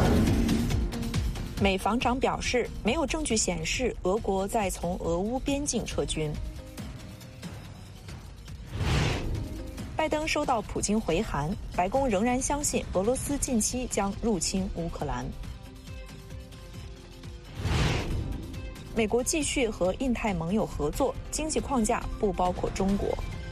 美防长表示，没有证据显示俄国在从俄乌边境撤军。拜登收到普京回函，白宫仍然相信俄罗斯近期将入侵乌克兰。美国继续和印太盟友合作，经济框架不包括中国。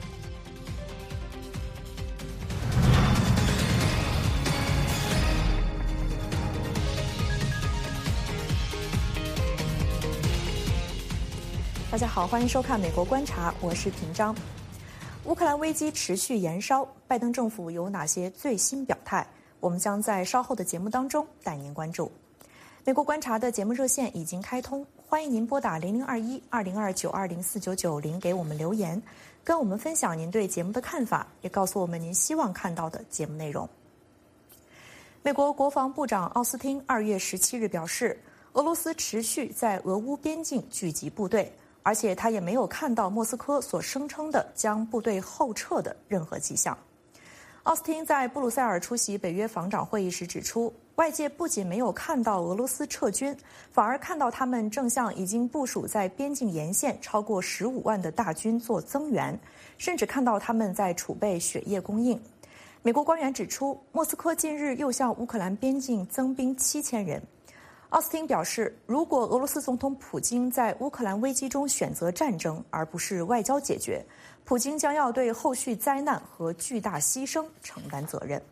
大家好，欢迎收看《美国观察》，我是平章。乌克兰危机持续延烧，拜登政府有哪些最新表态？我们将在稍后的节目当中带您关注。美国观察的节目热线已经开通，欢迎您拨打0021-2029-204990给我们留言，跟我们分享您对节目的看法，也告诉我们您希望看到的节目内容。美国国防部长奥斯汀2月17日表示，俄罗斯持续在俄乌边境聚集部队，而且他也没有看到莫斯科所声称的将部队后撤的任何迹象。奥斯汀在布鲁塞尔出席北约防长会议时指出，外界不仅没有看到俄罗斯撤军，反而看到他们正向已经部署在边境沿线超过15万的大军做增援，甚至看到他们在储备血液供应。美国官员指出，莫斯科近日又向乌克兰边境增兵7000人。奥斯汀表示，如果俄罗斯总统普京在乌克兰危机中选择战争而不是外交解决，普京将要对后续灾难和巨大牺牲承担责任。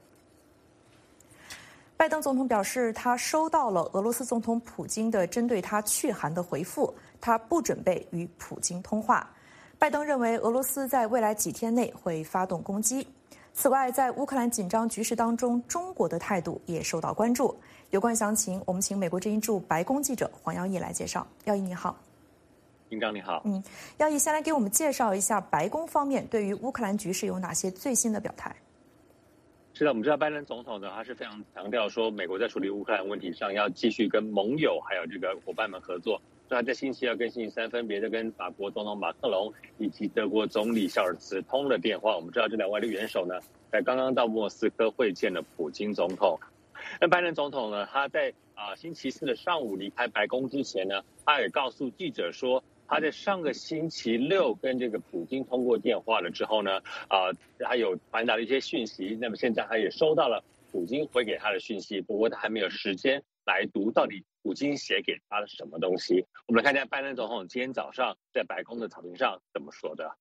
拜登总统表示，他收到了俄罗斯总统普京的针对他去函的回复，他不准备与普京通话。拜登认为俄罗斯在未来几天内会发动攻击。此外，在乌克兰紧张局势当中，中国的态度也受到关注。有关详情，我们请美国之音驻白宫记者黄耀义来介绍。耀义你好。 平章你好。 耀义先来给我们介绍一下白宫方面对于乌克兰局势有哪些最新的表态。 是的，我们知道拜登总统呢，他是非常强调说，美国在处理乌克兰问题上要继续跟盟友还有这个伙伴们合作。所以他在星期二跟星期三分别的跟法国总统马克龙以及德国总理肖尔茨通了电话。我们知道这两位的元首呢，在刚刚到莫斯科会见了普京总统。那拜登总统呢，他在星期四的上午离开白宫之前呢，他也告诉记者说，他在上个星期六跟这个普京通过电话了之后呢，他有传达了一些讯息。那么现在他也收到了普京回给他的讯息，不过他还没有时间来读到底普京写给他的什么东西。我们来看一下拜登总统今天早上在白宫的草坪上怎么说的。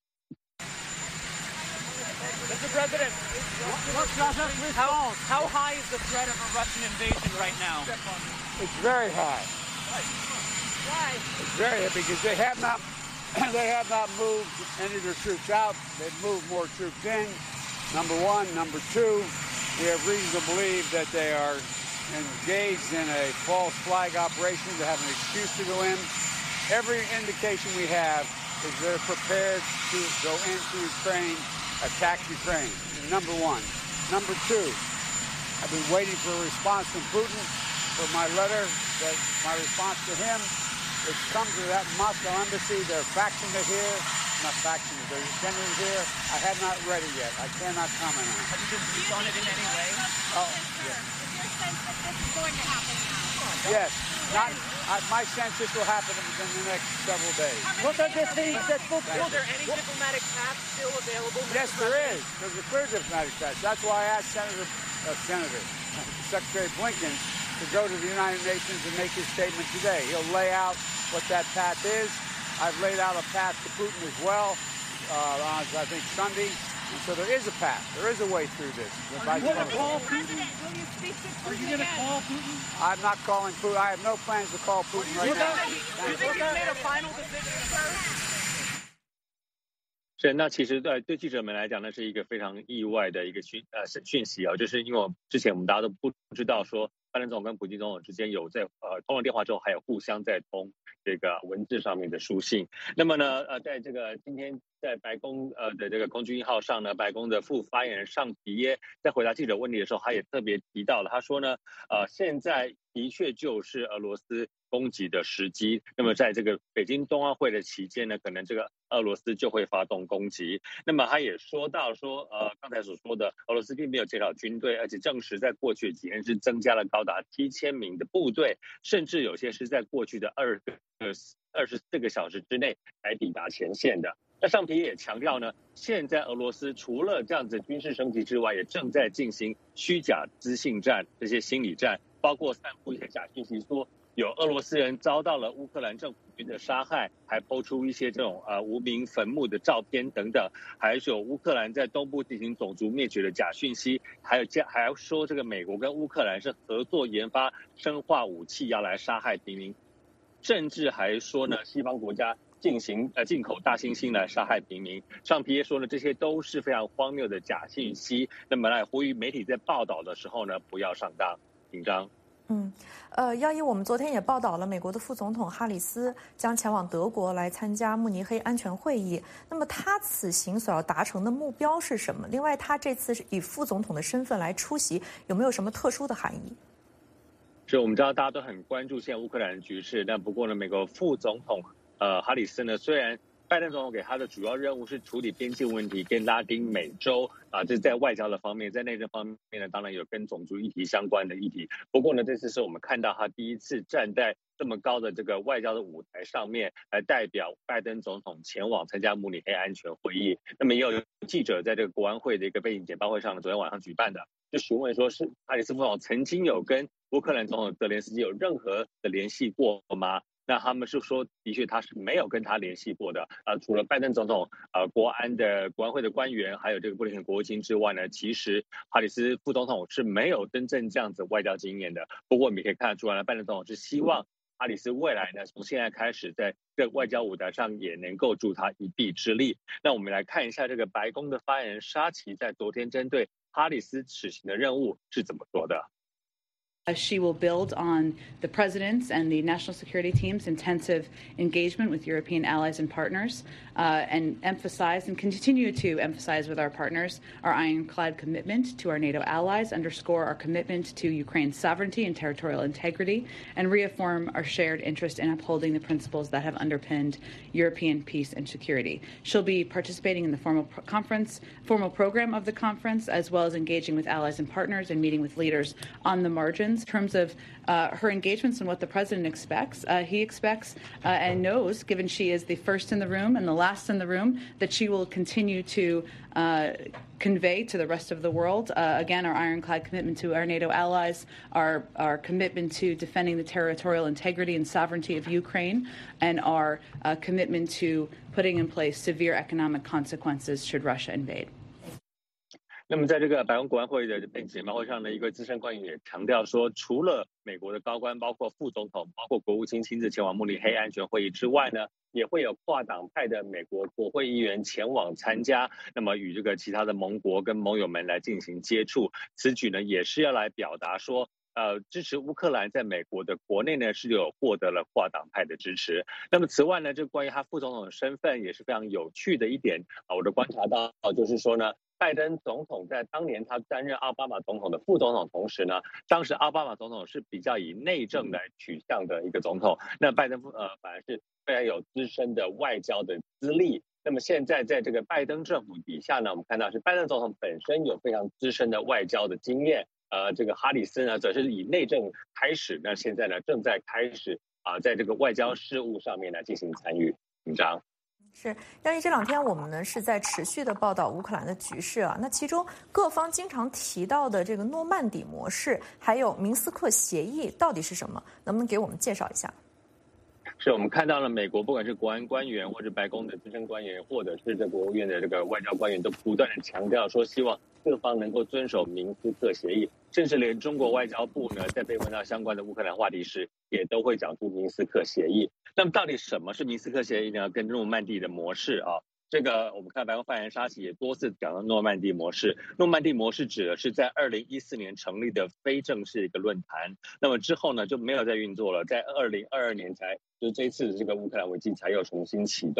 Mr. President, how high is the threat of a Russian invasion right now? It's very high. Why? It's very high because they have not moved any of their troops out. They've moved more troops in. Number one. Number two, we have reason to believe that they are engaged in a false flag operation to have an excuse to go in. Every indication we have is they're prepared to go into Ukraine, attack Ukraine, number one. Number two, I've been waiting for a response from Putin for my letter, my response to him. It's come to that Moscow embassy. They're faxing it here. Not faxing it, they're sending it here. I have not read it yet. I cannot comment on it. Have you been briefed on it in any way? Oh, Is yeah. your sense that this is going to happen now? Yes. My sense this will happen within the next several days. Is there any diplomatic path still available? Yes, there is. There's a clear diplomatic path. That's why I asked Secretary Blinken to go to the United Nations and make his statement today. He'll lay out what that path is. I've laid out a path to Putin as well on, I think, Sunday. And so there is a path. There is a way through this. Are you going to call Putin? Will you speak to Putin? Are you going to call Putin? I'm not calling Putin. I have no plans to call Putin right now. Do you think he's made a final decision, sir? 是，那其实对记者们来讲呢，是一个非常意外的一个讯息啊，就是因为之前我们大家都不知道说，拜登总统跟普京总统之间有在通了电话之后，还有互相在通这个文字上面的书信。那么呢，在这个今天在白宫的这个空军1号上呢，白宫的副发言人尚皮耶在回答记者问题的时候，他也特别提到了，他说呢，现在的确就是俄罗斯攻击的时机。那么在这个北京冬奥会的期间呢，可能这个俄罗斯就会发动攻击。那么他也说到说，刚才所说的，俄罗斯并没有减少军队，而且证实在过去几天是增加了高达7000名的部队，甚至有些是在过去的24个小时之内才抵达前线的。那上皮也强调呢，现在俄罗斯除了这样子军事升级之外，也正在进行虚假资讯战，这些心理战，包括散布一些假信息，说有俄罗斯人遭到了乌克兰政府军的杀害，还抛出一些这种无名坟墓的照片等等，还有乌克兰在东部进行种族灭绝的假讯息，还要说这个美国跟乌克兰是合作研发生化武器要来杀害平民，甚至还说呢西方国家进口大猩猩来杀害平民。上皮耶说呢，这些都是非常荒谬的假信息。那么来呼吁媒体在报道的时候呢，不要上当。紧张。 姚一，我们昨天也报道了，美国的副总统哈里斯将前往德国来参加慕尼黑安全会议。那么他此行所要达成的目标是什么？另外，他这次是以副总统的身份来出席，有没有什么特殊的含义？ 是我们知道大家都很关注现在乌克兰的局势，但不过呢，美国副总统哈里斯呢，虽然拜登总统给他的主要任务是处理边境问题跟拉丁美洲这在外交的方面，在内政方面呢，当然有跟种族议题相关的议题。不过呢，这次是我们看到他第一次站在这么高的这个外交的舞台上面，来代表拜登总统前往参加慕尼黑安全会议。那么也有记者在这个国安会的一个背景简报会上呢，昨天晚上举办的，就询问说是哈里斯副总统曾经有跟乌克兰总统泽连斯基有任何的联系过吗？那他们是说，的确他是没有跟他联系过的。除了拜登总统、国安会的官员，还有这个布林肯国务卿之外呢，其实哈里斯副总统是没有真正这样子外交经验的。不过我们也可以看得出来，拜登总统是希望哈里斯未来呢，从现在开始在这外交舞台上也能够助他一臂之力。那我们来看一下这个白宫的发言人沙奇在昨天针对哈里斯此行的任务是怎么说的。 She will build on the President's and the national security team's intensive engagement with European allies and partners, and emphasize and continue to emphasize with our partners our ironclad commitment to our NATO allies, underscore our commitment to Ukraine's sovereignty and territorial integrity, and reaffirm our shared interest in upholding the principles that have underpinned European peace and security. She'll be participating in the formal program of the conference, as well as engaging with allies and partners and meeting with leaders on the margins. In terms of her engagements and what the president expects, he expects and knows, given she is the first in the room and the last in the room, that she will continue to convey to the rest of the world, again, our ironclad commitment to our NATO allies, our commitment to defending the territorial integrity and sovereignty of Ukraine, and our commitment to putting in place severe economic consequences should Russia invade. 那么在这个白宫国安会的背景简报会上呢，一个资深官员也强调说，除了美国的高官，包括副总统，包括国务卿亲自前往慕尼黑安全会议之外呢，也会有跨党派的美国国会议员前往参加，那么与这个其他的盟国跟盟友们来进行接触。此举呢，也是要来表达说，支持乌克兰在美国的国内呢是有获得了跨党派的支持。那么此外呢，这关于他副总统的身份也是非常有趣的一点我的观察到就是说呢，拜登总统在当年他担任奥巴马总统的副总统同时呢，当时奥巴马总统是比较以内政来取向的一个总统，那拜登反而是非常有资深的外交的资历。那么现在在这个拜登政府底下呢，我们看到是拜登总统本身有非常资深的外交的经验，这个哈里斯呢则是以内政开始，那现在呢正在开始在这个外交事务上面呢进行参与。紧张。 是，杨毅，这两天我们呢是在持续的报道乌克兰的局势那其中各方经常提到的这个诺曼底模式，还有明斯克协议到底是什么？能不能给我们介绍一下？ 是我们看到了美国不管是国安官员或者白宫的资深官员，或者是这国务院的这个外交官员，都不断的强调说，希望各方能够遵守明斯克协议，甚至连中国外交部呢，在被问到相关的乌克兰话题时，也都会讲出明斯克协议。那么到底什么是明斯克协议呢？跟诺曼底的模式这个我们看白宫发言人沙奇也多次讲到诺曼底模式。诺曼底模式指的是在2014年成立的非正式一个论坛，那么之后呢就没有再运作了，在2022年才就这一次这个乌克兰危机才又重新启动。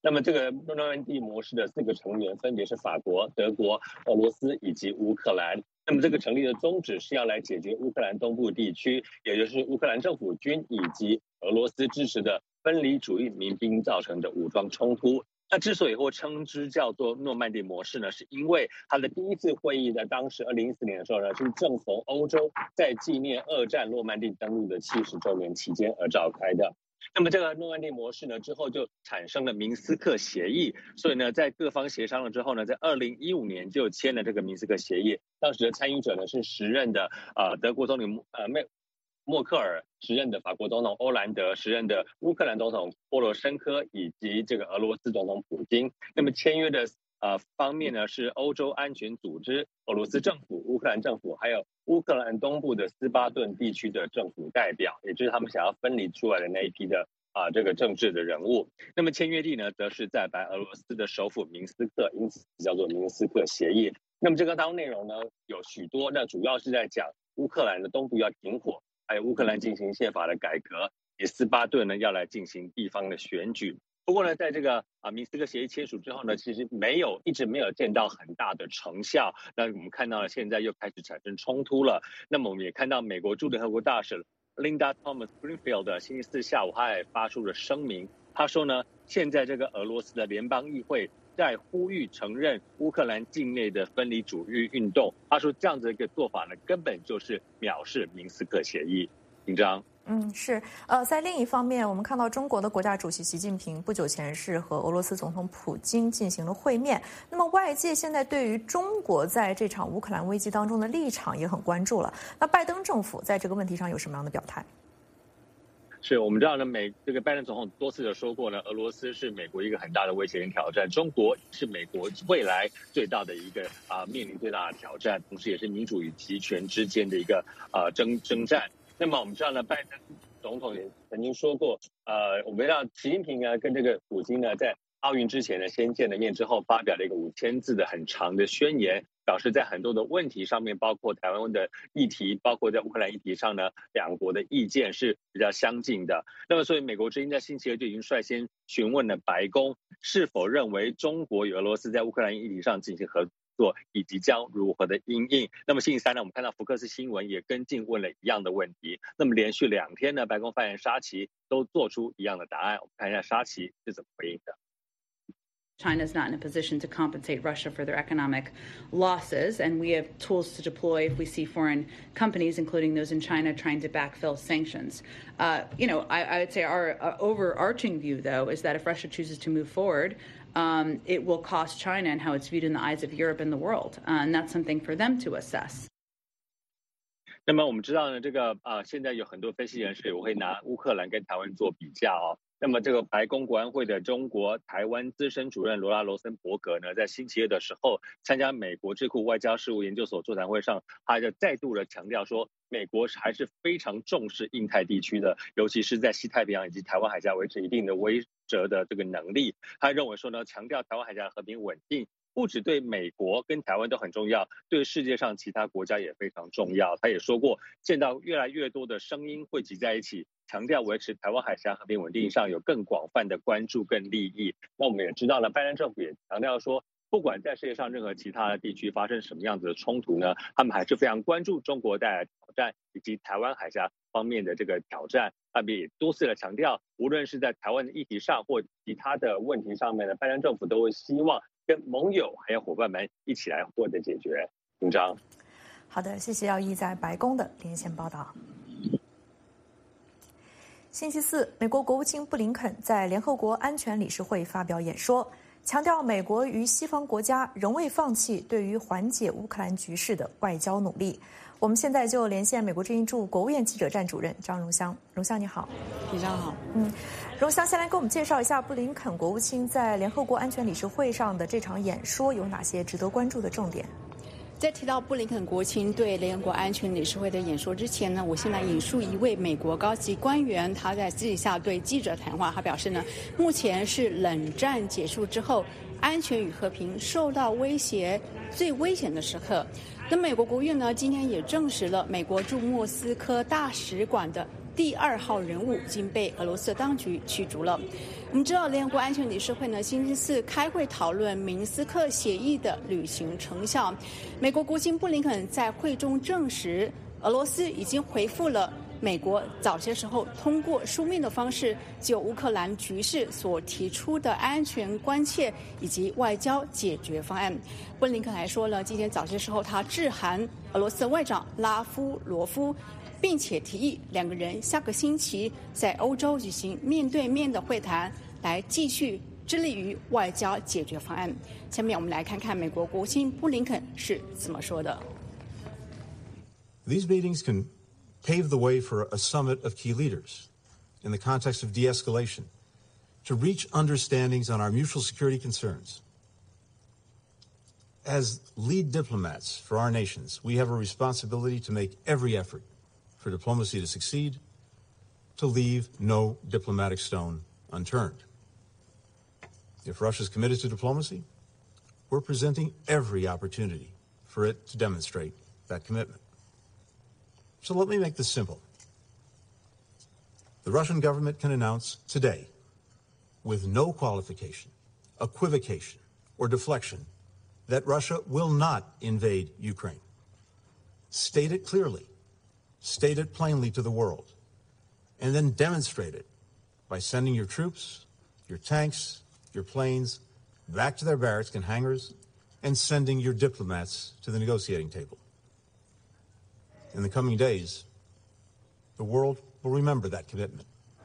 那么这个诺曼底模式的4个成员分别是法国、德国、俄罗斯以及乌克兰。那么这个成立的宗旨是要来解决乌克兰东部地区，也就是乌克兰政府军以及俄罗斯支持的分离主义民兵造成的武装冲突。那之所以会称之叫做诺曼底模式呢，是因为它的第一次会议在当时2014年的时候呢，是正逢欧洲在纪念2战诺曼底登陆的70周年期间而召开的。那么这个诺曼底模式呢，之后就产生了明斯克协议，所以呢，在各方协商了之后呢，在2015年就签了这个明斯克协议。当时的参与者呢是时任的德国总理默克尔，时任的法国总统欧兰德，时任的乌克兰总统波罗申科，以及这个俄罗斯总统普京。那么签约的方面呢是欧洲安全组织、俄罗斯政府、乌克兰政府，还有乌克兰东部的斯巴顿地区的政府代表，也就是他们想要分离出来的那一批的这个政治的人物。那么签约地呢，则是在白俄罗斯的首府明斯克，因此叫做明斯克协议。那么这个当中内容呢有许多，那主要是在讲乌克兰的东部要停火，还有乌克兰进行宪法的改革，也斯巴顿呢要来进行地方的选举。不过呢，在这个明斯克协议签署之后呢，其实一直没有见到很大的成效。那我们看到了现在又开始产生冲突了。那么我们也看到美国驻联合国大使 Linda Thomas-Greenfield 星期四下午他也发出了声明，他说呢，现在这个俄罗斯的联邦议会在呼吁承认乌克兰境内的分离主义运动。他说这样子的一个做法呢，根本就是藐视明斯克协议。紧张。 是。在另一方面，我们看到中国的国家主席习近平不久前是和俄罗斯总统普京进行了会面。那么外界现在对于中国在这场乌克兰危机当中的立场也很关注了。那拜登政府在这个问题上有什么样的表态？ 是我们知道呢，这个拜登总统多次的说过呢，俄罗斯是美国一个很大的威胁跟挑战，中国是美国未来最大的一个面临最大的挑战，同时也是民主与集权之间的一个征战。那么我们知道呢，拜登总统也曾经说过，我们让习近平呢跟这个普京呢在奥运之前呢先见了面之后，发表了一个5000字的很长的宣言，表示在很多的问题上面，包括台湾的议题，包括在乌克兰议题上呢，两国的意见是比较相近的。那么所以美国之音在星期二就已经率先询问了白宫，是否认为中国与俄罗斯在乌克兰议题上进行合作，以及将如何的因应。那么星期三呢，我们看到福克斯新闻也跟进问了一样的问题。那么连续2天呢，白宫发言人沙奇都做出一样的答案。我们看一下沙奇是怎么回应的。 China is not in a position to compensate Russia for their economic losses, and we have tools to deploy if we see foreign companies, including those in China, trying to backfill sanctions. I would say our overarching view, though, is that if Russia chooses to move forward, it will cost China and how it's viewed in the eyes of Europe and the world, and that's something for them to assess. 那么我们知道呢，这个现在有很多分析人士也会拿乌克兰跟台湾做比较哦。那么这个白宫国安会的中国台湾资深主任罗拉罗森伯格呢，在星期二的时候参加美国智库外交事务研究所座谈会上，他就再度的强调说，美国还是非常重视印太地区的，尤其是在西太平洋以及台湾海峡维持一定的威慑的这个能力。他认为说呢，强调台湾海峡和平稳定不只对美国跟台湾都很重要，对世界上其他国家也非常重要。他也说过，见到越来越多的声音汇集在一起，强调维持台湾海峡和平稳定上有更广泛的关注跟利益。那我们也知道了，拜登政府也强调说，不管在世界上任何其他的地区发生什么样子的冲突呢，他们还是非常关注中国带来的挑战以及台湾海峡方面的这个挑战。他们也多次的强调，无论是在台湾的议题上或其他的问题上面呢，拜登政府都会希望跟盟友还有伙伴们一起来获得解决。文章。 好的，谢谢耀毅在白宫的连线报道。星期四，美国国务卿布林肯在联合国安全理事会发表演说，强调美国与西方国家仍未放弃对于缓解乌克兰局势的外交努力。我们现在就连线美国之音驻国务院记者站主任张荣香。荣香你好。 非常好。 荣香先来给我们介绍一下布林肯国务卿在联合国安全理事会上的这场演说有哪些值得关注的重点。 在提到布林肯国务卿对联合国安全理事会的演说之前呢，我先来引述一位美国高级官员，他在私底下对记者谈话，他表示呢，目前是冷战结束之后安全与和平受到威胁最危险的时刻。那美国国务院呢，今天也证实了美国驻莫斯科大使馆的第2号人物已经被俄罗斯当局驱逐了。 我们知道，联合国安全理事会呢星期四开会讨论明斯克协议的履行成效。美国国务卿布林肯在会中证实，俄罗斯已经回复了美国早些时候通过书面的方式就乌克兰局势所提出的安全关切以及外交解决方案。布林肯还说了，今天早些时候他致函俄罗斯外长拉夫罗夫，并且提议两个人下个星期在欧洲举行面对面的会谈，来继续致力于外交解决方案。下面我们来看看美国国务卿布林肯是怎么说的。 These meetings can pave the way for a summit of key leaders in the context of de-escalation to reach understandings on our mutual security concerns. As lead diplomats for our nations, we have a responsibility to make every effort for diplomacy to succeed, to leave no diplomatic stone unturned. If Russia's committed to diplomacy, we're presenting every opportunity for it to demonstrate that commitment. So let me make this simple. The Russian government can announce today, with no qualification, equivocation, or deflection, that Russia will not invade Ukraine. State it clearly, state it plainly to the world, and then demonstrate it by sending your troops, your tanks, your planes back to their barracks and hangars, and sending your diplomats to the negotiating table. In the coming days, the world will remember that commitment.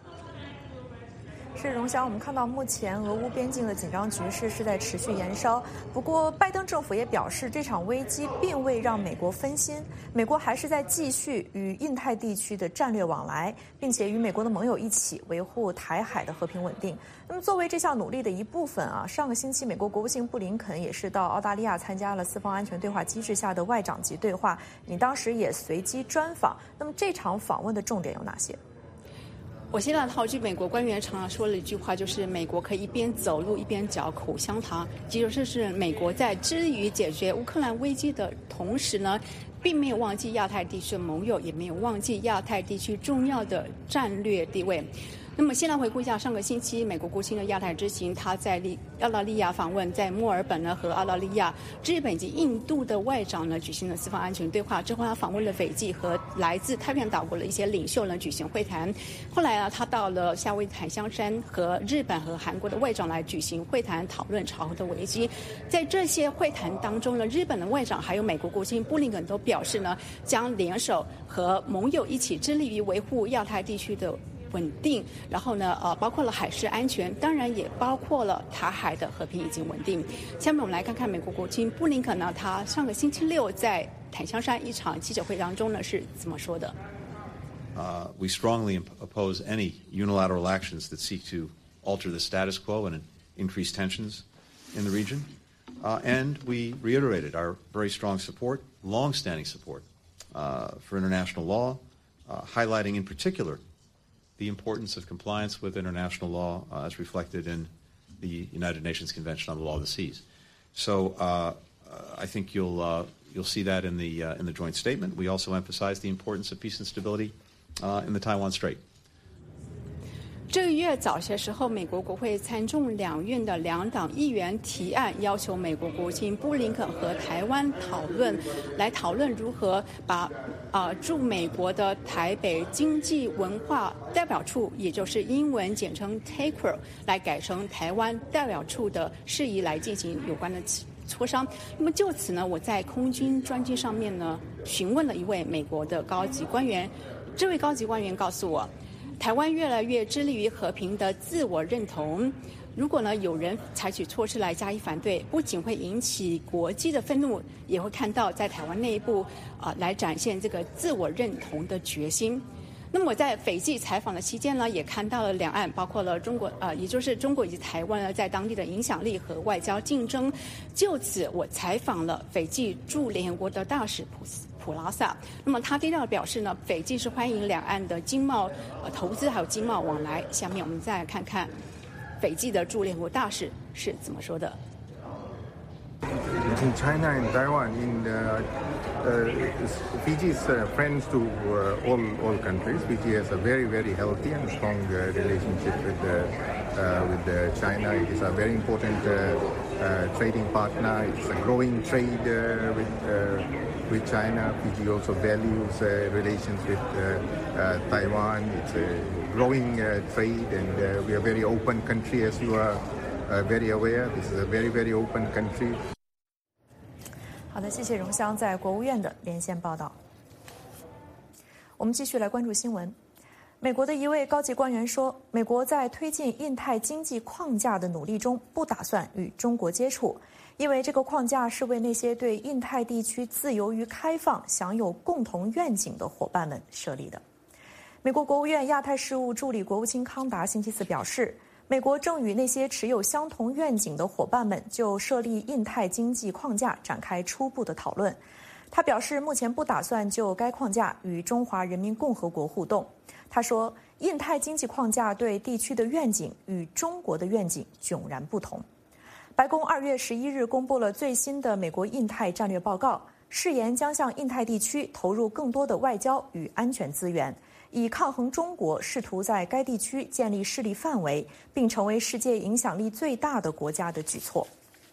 是荣翔，我们看到目前俄乌边境的紧张局势是在持续延烧。不过，拜登政府也表示，这场危机并未让美国分心，美国还是在继续与印太地区的战略往来，并且与美国的盟友一起维护台海的和平稳定。那么，作为这项努力的一部分啊，上个星期美国国务卿布林肯也是到澳大利亚参加了四方安全对话机制下的外长级对话，你当时也随机专访。那么，这场访问的重点有哪些？ 我现在套句美国官员常常说的一句话，就是美国可以一边走路一边嚼口香糖。其实这是美国在致力于解决乌克兰危机的同时呢，并没有忘记亚太地区的盟友，也没有忘记亚太地区重要的战略地位。那么先来回顾一下上个星期美国国务卿的亚太之行，他在澳大利亚访问，在墨尔本呢和澳大利亚、日本及印度的外长呢举行了四方安全对话。之后他访问了斐济和来自太平洋岛国的一些领袖呢举行会谈。后来呢，他到了夏威夷海香山和日本和韩国的外长来举行会谈，讨论朝核的危机。在这些会谈当中呢，日本的外长还有美国国务卿布林肯都表示呢，将联手和盟友一起致力于维护亚太地区的稳定，然后呢，包括了海事安全，当然也包括了台海的和平以及稳定。下面我们来看看美国国务卿布林肯呢，他上个星期六在坦香山一场记者会当中呢是怎么说的 ？We strongly oppose any unilateral actions that seek to alter the status quo and increase tensions in the region. And we reiterated our very strong support, long-standing support, for international law, highlighting in particular the importance of compliance with international law as reflected in the United Nations Convention on the Law of the Seas. So I think you'll see that in the joint statement. We also emphasize the importance of peace and stability in the Taiwan Strait. 这个月早些时候，美国国会参众两院的两党议员提案，要求美国国务卿布林肯和台湾讨论如何把驻美国的台北经济文化代表处，也就是英文简称 TACR， 来改成台湾代表处的事宜来进行有关的磋商。那么就此呢，我在空军专机上面呢询问了一位美国的高级官员，这位高级官员告诉我，台湾越来越致力于和平的自我认同。如果呢有人采取措施来加以反对，不仅会引起国际的愤怒，也会看到在台湾内部来展现这个自我认同的决心。那么我在斐济采访的期间呢，也看到了两岸，包括了中国也就是中国以及台湾呢，在当地的影响力和外交竞争。就此，我采访了斐济驻联合国的大使普拉萨。那么他低调表示呢，斐济是欢迎两岸的经贸投资还有经贸往来。下面我们再来看看斐济的驻联合国大使是怎么说的。 Between China and Taiwan in the Fiji is friends to all countries. Fiji has a very, very healthy and strong relationship with China. It is a very important trading partner. It's a growing trade with China. Fiji also values relations with Taiwan. It's a growing trade, and we are a very open country, as you are very aware. This is a very, very open country. 好的，谢谢荣湘在国务院的连线报道。我们继续来关注新闻。美国的一位高级官员说，美国在推进印太经济框架的努力中不打算与中国接触，因为这个框架是为那些对印太地区自由与开放享有共同愿景的伙伴们设立的。美国国务院亚太事务助理国务卿康达星期四表示，美国正与那些持有相同愿景的伙伴们就设立印太经济框架展开初步的讨论。他表示，目前不打算就该框架与中华人民共和国互动。他说，印太经济框架对地区的愿景与中国的愿景迥然不同。白宫2月11日公布了最新的美国印太战略报告，誓言将向印太地区投入更多的外交与安全资源，以抗衡中国试图在该地区建立势力范围，并成为世界影响力最大的国家的举措。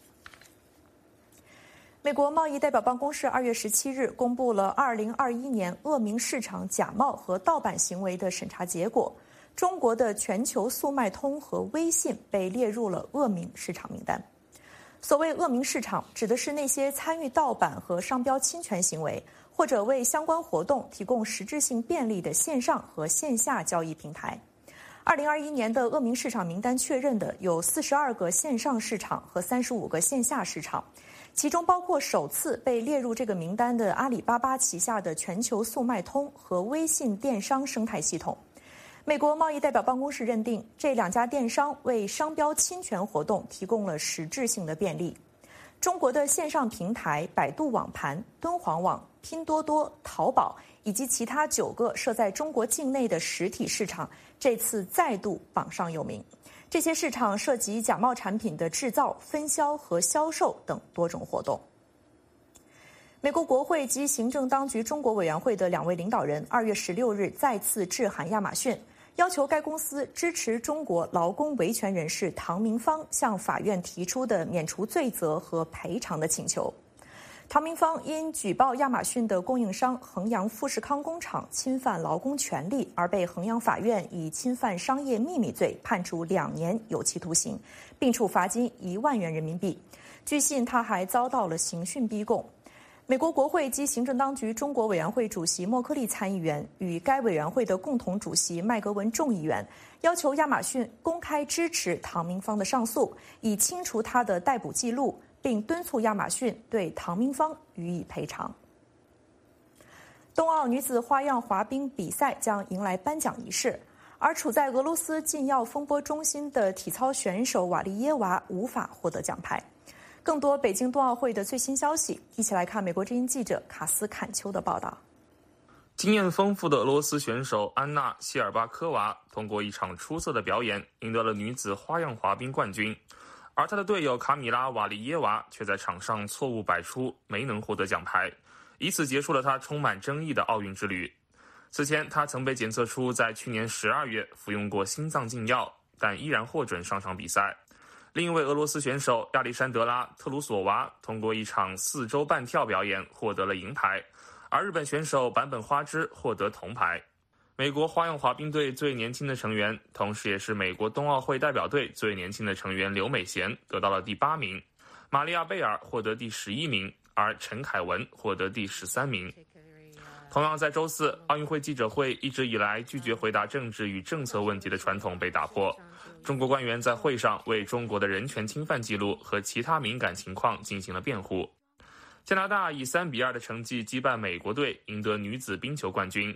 美国贸易代表办公室2月17日公布了2021年恶名市场假冒和盗版行为的审查结果，中国的全球速卖通和微信被列入了恶名市场名单。所谓恶名市场，指的是那些参与盗版和商标侵权行为，或者为相关活动提供实质性便利的线上和线下交易平台。2021年的恶名市场名单确认的有42个线上市场和35个线下市场，其中包括首次被列入这个名单的阿里巴巴旗下的全球速卖通和微信电商生态系统。美国贸易代表办公室认定，这两家电商为商标侵权活动提供了实质性的便利。中国的线上平台百度网盘、敦煌网、拼多多、淘宝以及其他9个设在中国境内的实体市场，这次再度榜上有名。这些市场涉及假冒产品的制造、分销和销售等多种活动。美国国会及行政当局中国委员会的2位领导人2月16日再次致函亚马逊，要求该公司支持中国劳工维权人士唐明芳向法院提出的免除罪责和赔偿的请求。唐明芳因举报亚马逊的供应商衡阳富士康工厂侵犯劳工权利，而被衡阳法院以侵犯商业秘密罪判处2年有期徒刑，并处罚金1万元人民币。据信，他还遭到了刑讯逼供。美国国会及行政当局中国委员会主席莫克利参议员与该委员会的共同主席麦格文众议员要求亚马逊公开支持唐明芳的上诉，以清除他的逮捕记录，并敦促亚马逊对唐明芳予以赔偿。冬奥女子花样滑冰比赛将迎来颁奖仪式，而处在俄罗斯禁药风波中心的体操选手瓦利耶娃无法获得奖牌。更多北京冬奥会的最新消息，一起来看美国之音记者卡斯坎丘的报道。 经验丰富的俄罗斯选手安娜·谢尔巴科娃通过一场出色的表演赢得了女子花样滑冰冠军，而她的队友卡米拉·瓦利耶娃却在场上错误百出，没能获得奖牌，以此结束了她充满争议的奥运之旅。此前，她曾被检测出在去年12月服用过心脏禁药，但依然获准上场比赛。另一位俄罗斯选手亚历山德拉·特鲁索娃通过一场4周半跳表演获得了银牌，而日本选手坂本花织获得铜牌。美国花样滑冰队最年轻的成员，同时也是美国冬奥会代表队最年轻的成员刘美贤得到了第8名，玛利亚·贝尔获得第11名，而陈凯文获得第13名。同样在周四，奥运会记者会一直以来拒绝回答政治与政策问题的传统被打破。中国官员在会上为中国的人权侵犯记录和其他敏感情况进行了辩护。加拿大以3-2的成绩击败美国队，赢得女子冰球冠军。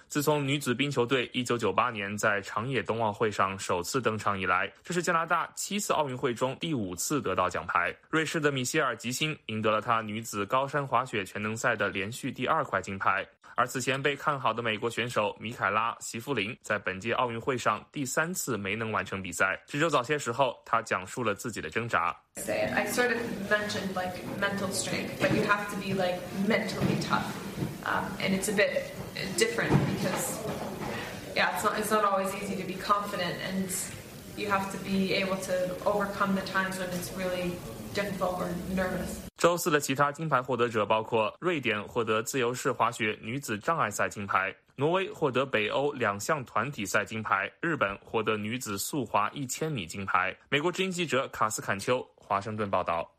自从女子冰球队1998年在长野冬奥会上首次登场以来，这是加拿大7次奥运会中第5次得到奖牌。瑞士的米歇尔·吉辛赢得了她女子高山滑雪全能赛的连续第2块金牌。而此前被看好的美国选手米凯拉·席夫林在本届奥运会上第3次没能完成比赛。这周早些时候，她讲述了自己的挣扎。 I sort of mentioned like mental strength, but you have to be like mentally tough, and it's a bit different because, yeah, it's not always easy to be confident, and you have to be able to overcome the times when it's really difficult or nervous. 周四的其他金牌获得者包括瑞典获得自由式滑雪女子障碍赛金牌，挪威获得北欧2项团体赛金牌，日本获得女子速滑1000米金牌。美国之音记者卡斯坎丘华盛顿报道。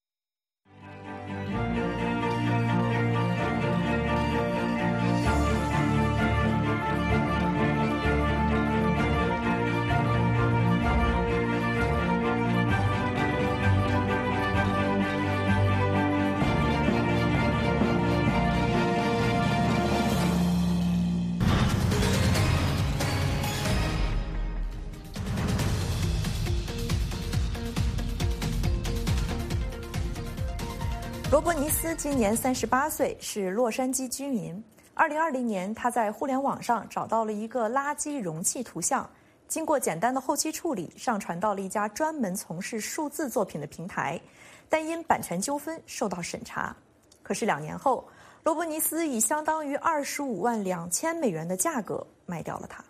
罗伯尼斯今年38岁，是洛杉矶居民。2020年，他在互联网上找到了一个垃圾容器图像，经过简单的后期处理，上传到了一家专门从事数字作品的平台，但因版权纠纷受到审查。可是2年后，罗伯尼斯以相当于$252,000的价格卖掉了它。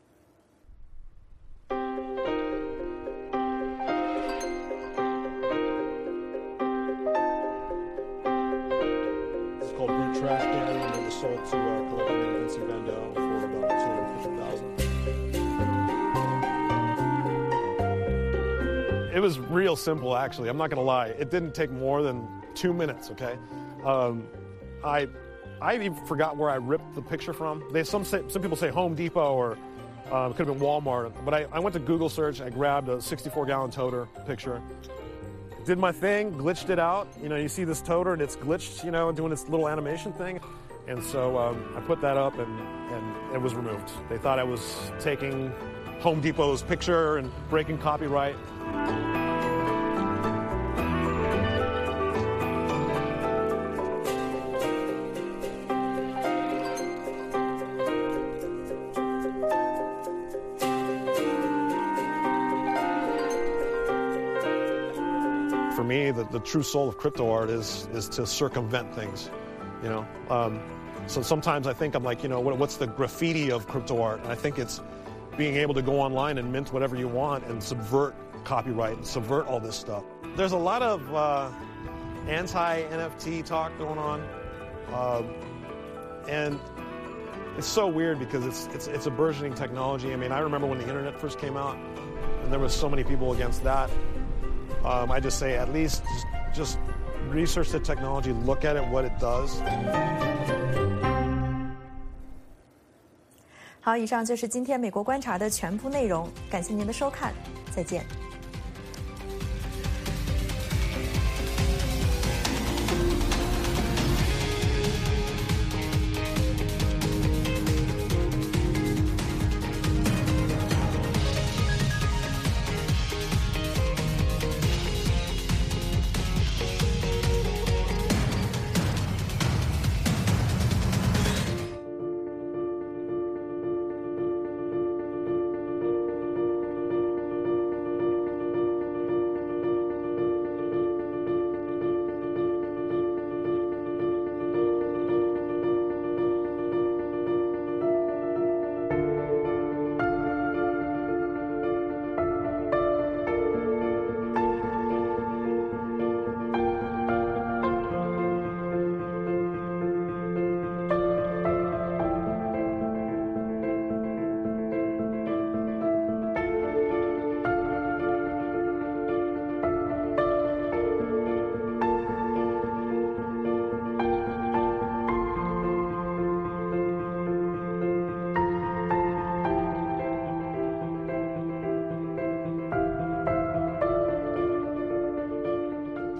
Trash can, and it was sold to a collector named Vince Vandell for about $250,000. It was real simple, actually. I'm not going to lie. It didn't take more than 2 minutes. Okay, I even forgot where I ripped the picture from. Some people say Home Depot or it could have been Walmart, but I went to Google search. I grabbed a 64-gallon toter picture. Did my thing, glitched it out. You know, you see this toter and it's glitched, you know, doing its little animation thing. And so I put that up and it was removed. They thought I was taking Home Depot's picture and breaking copyright. For me, the true soul of crypto art is to circumvent things, you know. So sometimes I think I'm like, you know, what's the graffiti of crypto art? And I think it's being able to go online and mint whatever you want and subvert copyright and subvert all this stuff. There's a lot of anti-NFT talk going on, and it's so weird because it's a burgeoning technology. I mean, I remember when the internet first came out, and there was so many people against that. I just say at least just research the technology, look at it, what it does. 好，以上就是今天美国观察的全部内容，感谢您的收看，再见。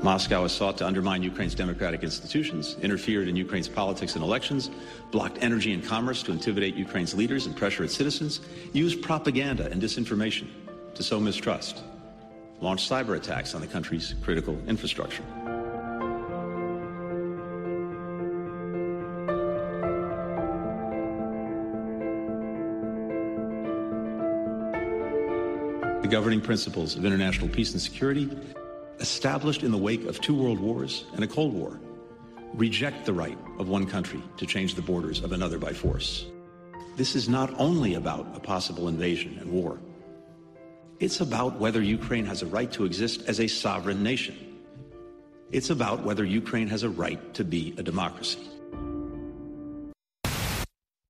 Moscow has sought to undermine Ukraine's democratic institutions, interfered in Ukraine's politics and elections, blocked energy and commerce to intimidate Ukraine's leaders and pressure its citizens, used propaganda and disinformation to sow mistrust, launched cyber attacks on the country's critical infrastructure. The governing principles of international peace and security, established in the wake of 2 world wars and a Cold War, reject the right of one country to change the borders of another by force. This is not only about a possible invasion and war. It's about whether Ukraine has a right to exist as a sovereign nation. It's about whether Ukraine has a right to be a democracy.